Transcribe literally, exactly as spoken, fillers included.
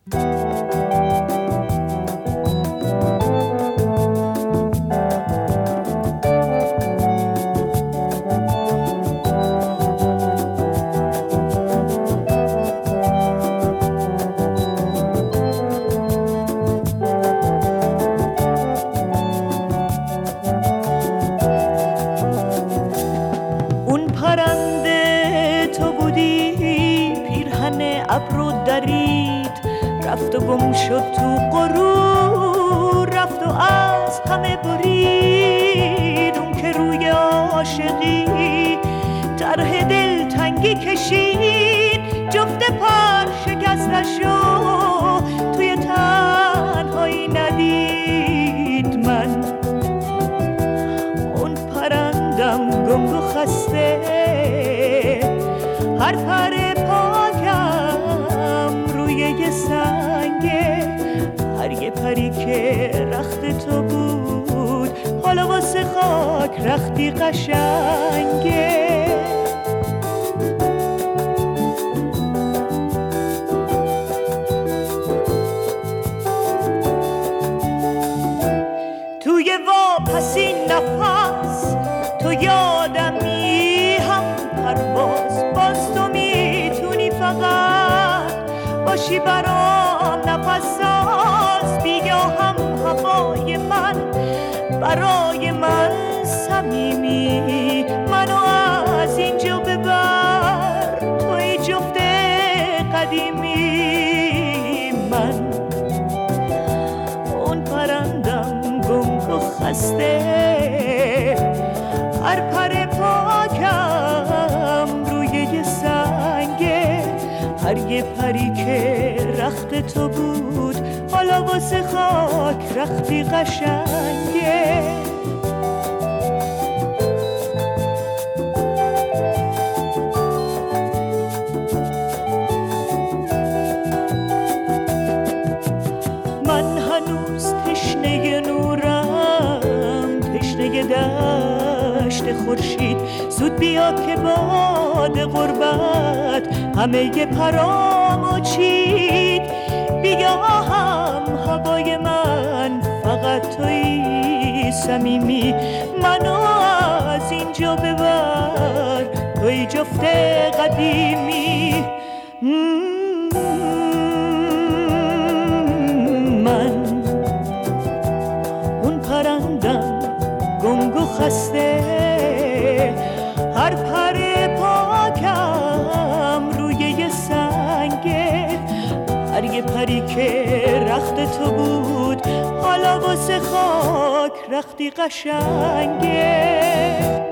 رفت و گم شد تو غرور، رفت و از همه برید. اون که روی عاشقی طرح دل تنگی کشید، جفت پر شکستشو توی تنهایی ندید. من اون پرندم گنگ و خسته، هر پر یه سنگه، هر یه پری که رخت تو بود حالا واسه خاک رختی قشنگه. توی واپسی نفس تو یادمی، هم پرواز باز تو میتونی فقط باشی برام نفس ساز. بیا هم هوای من برای من صمیمی، منو از اینجا ببر توی جفت قدیمی. من اون پرندم گنگ و خسته، هر پر پاکم روی یه سنگه، هر یه پری که رخت تو بود حالا واسه خاک رختی قشنگه. من هنوز تشنه نورم، تشنه دشت خورشید. زود بیا که باد غربت همه ی پرامو چید. بیا هم هوای من فقط توی صمیمی، منو از اینجا ببر توی جفت قدیمی. من اون پرندم گنگ و خسته، هر پر پاکم روی یه سنگه، هر یه پری که رخت تو بود حالا واسه خاک رختی قشنگه.